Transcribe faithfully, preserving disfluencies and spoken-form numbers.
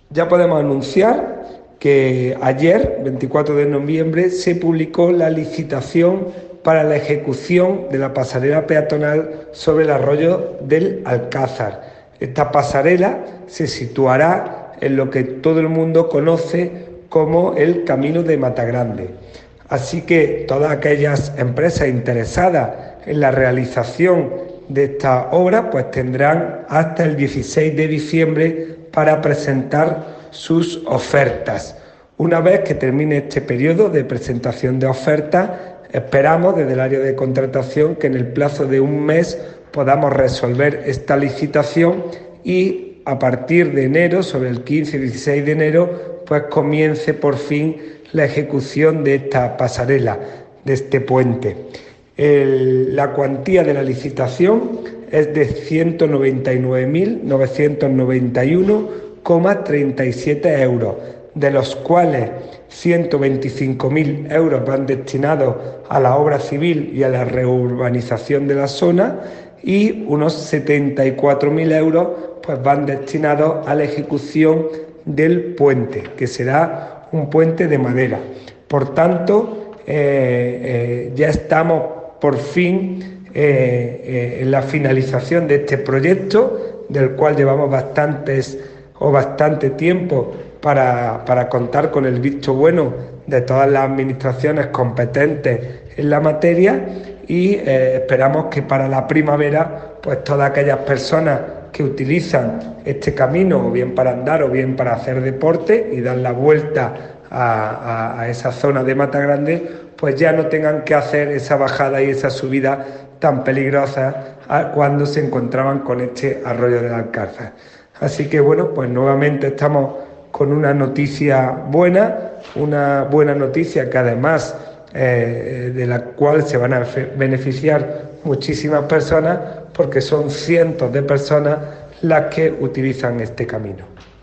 Ya podemos anunciar que ayer, veinticuatro de noviembre, se publicó la licitación para la ejecución de la pasarela peatonal sobre el arroyo del Alcázar. Esta pasarela se situará en lo que todo el mundo conoce como el Camino de Matagrande. Así que todas aquellas empresas interesadas en la realización de esta obra pues tendrán hasta el dieciséis de diciembre para presentar sus ofertas. Una vez que termine este periodo de presentación de ofertas, esperamos desde el área de contratación que en el plazo de un mes podamos resolver esta licitación y a partir de enero, sobre el quince y dieciséis de enero, pues comience por fin la ejecución de esta pasarela, de este puente. El, la cuantía de la licitación es de ciento noventa y nueve mil novecientos noventa y uno coma treinta y siete euros, de los cuales ciento veinticinco mil euros van destinados a la obra civil y a la reurbanización de la zona y unos setenta y cuatro mil euros pues van destinados a la ejecución del puente, que será un puente de madera. Por tanto, eh, eh, ya estamos por fin eh, eh, en la finalización de este proyecto, del cual llevamos bastantes o bastante tiempo para, para contar con el visto bueno de todas las administraciones competentes en la materia y eh, esperamos que para la primavera pues todas aquellas personas que utilizan este camino o bien para andar o bien para hacer deporte y dar la vuelta a, a, a esa zona de Matagrande, pues ya no tengan que hacer esa bajada y esa subida tan peligrosa cuando se encontraban con este arroyo del Alcázar. Así que bueno, pues nuevamente estamos con una noticia buena, una buena noticia que además eh, de la cual se van a beneficiar muchísimas personas porque son cientos de personas las que utilizan este camino.